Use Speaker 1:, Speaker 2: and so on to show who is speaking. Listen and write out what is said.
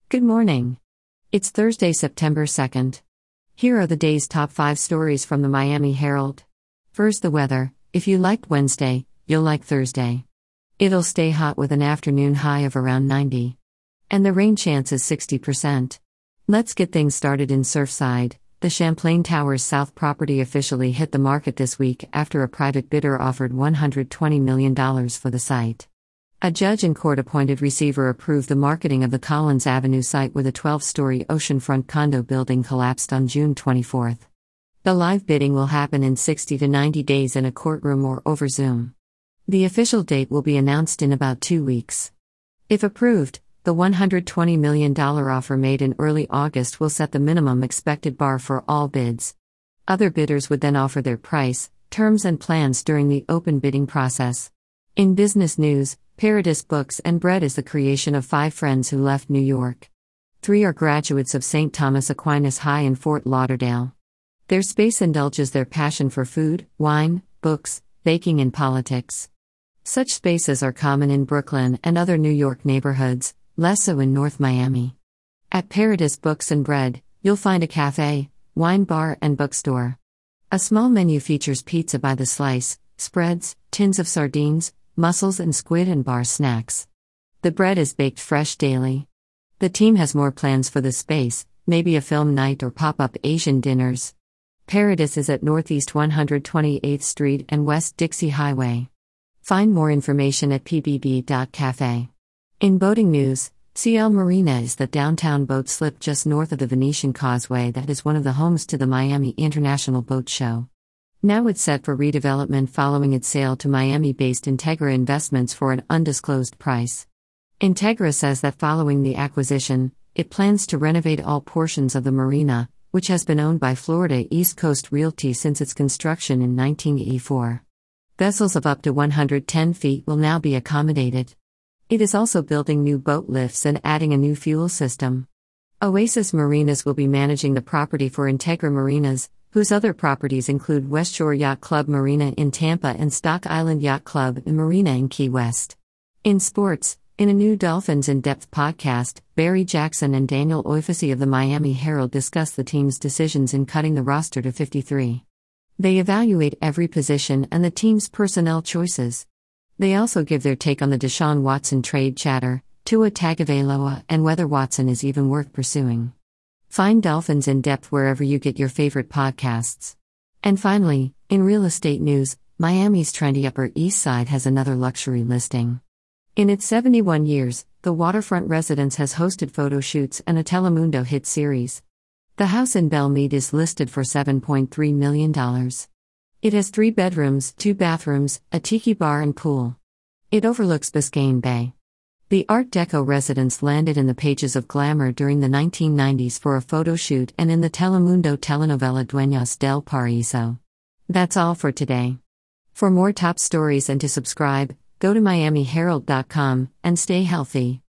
Speaker 1: Good morning. It's Thursday, September 2nd. Here are the day's top 5 stories from the Miami Herald. First, the weather. If you liked Wednesday, you'll like Thursday. It'll stay hot with an afternoon high of around 90. And the rain chance is 60%. Let's get things started in Surfside. The Champlain Towers South property officially hit the market this week after a private bidder offered $120 million for the site. A judge and court-appointed receiver approved the marketing of the Collins Avenue site where the 12-story oceanfront condo building collapsed on June 24. The live bidding will happen in 60 to 90 days in a courtroom or over Zoom. The official date will be announced in about 2 weeks. If approved, the $120 million offer made in early August will set the minimum expected bar for all bids. Other bidders would then offer their price, terms and plans during the open bidding process. In business news, Paradis Books and Bread is the creation of 5 friends who left New York. 3 are graduates of St. Thomas Aquinas High in Fort Lauderdale. Their space indulges their passion for food, wine, books, baking and politics. Such spaces are common in Brooklyn and other New York neighborhoods, less so in North Miami. At Paradis Books and Bread, you'll find a cafe, wine bar and bookstore. A small menu features pizza by the slice, spreads, tins of sardines, mussels and squid and bar snacks. The bread is baked fresh daily. The team has more plans for the space, maybe a film night or pop-up Asian dinners. Paradis is at Northeast 128th Street and West Dixie Highway. Find more information at pbb.cafe. In boating news, CL Marina is the downtown boat slip just north of the Venetian Causeway that is one of the homes to the Miami International Boat Show. Now it's set for redevelopment following its sale to Miami-based Integra Investments for an undisclosed price. Integra says that following the acquisition, it plans to renovate all portions of the marina, which has been owned by Florida East Coast Realty since its construction in 1984. Vessels of up to 110 feet will now be accommodated. It is also building new boat lifts and adding a new fuel system. Oasis Marinas will be managing the property for Integra Marinas, whose other properties include Westshore Yacht Club Marina in Tampa and Stock Island Yacht Club and Marina in Key West. In sports, in a new Dolphins in-depth podcast, Barry Jackson and Daniel Oifasi of the Miami Herald discuss the team's decisions in cutting the roster to 53. They evaluate every position and the team's personnel choices. They also give their take on the Deshaun Watson trade chatter, Tua Tagovailoa, and whether Watson is even worth pursuing. Find Dolphins in Depth wherever you get your favorite podcasts. And finally, in real estate news, Miami's trendy Upper East Side has another luxury listing. In its 71 years, the waterfront residence has hosted photo shoots and a Telemundo hit series. The house in Belmead is listed for $7.3 million. It has 3 bedrooms, 2 bathrooms, a tiki bar and pool. It overlooks Biscayne Bay. The Art Deco residence landed in the pages of Glamour during the 1990s for a photo shoot and in the Telemundo telenovela Dueñas del Paraíso. That's all for today. For more top stories and to subscribe, go to miamiherald.com and stay healthy.